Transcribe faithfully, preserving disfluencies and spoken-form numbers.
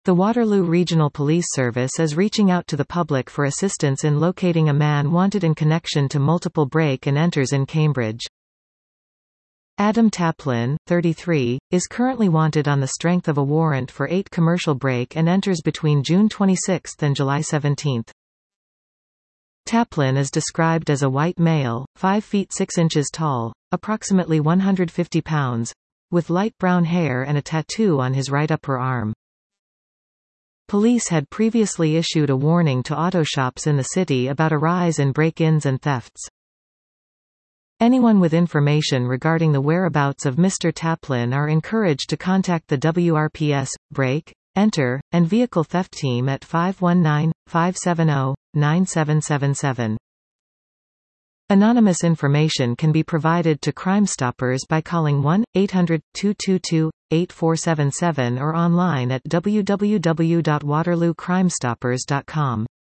The Waterloo Regional Police Service is reaching out to the public for assistance in locating a man wanted in connection to multiple break and enters in Cambridge. Adam Taplin, thirty-three, is currently wanted on the strength of a warrant for eight commercial break and enters between June twenty-sixth and July seventeenth. Taplin is described as a white male, five feet six inches tall, approximately one hundred fifty pounds, with light brown hair and a tattoo on his right upper arm. Police had previously issued a warning to auto shops in the city about a rise in break-ins and thefts. Anyone with information regarding the whereabouts of Mister Taplin are encouraged to contact the W R P S, Break, Enter, and Vehicle Theft Team at five one nine, five seven zero, nine seven seven seven. Anonymous information can be provided to Crime Stoppers by calling one eight hundred, two two two, eight four seven seven or online at w w w dot waterloo crime stoppers dot com.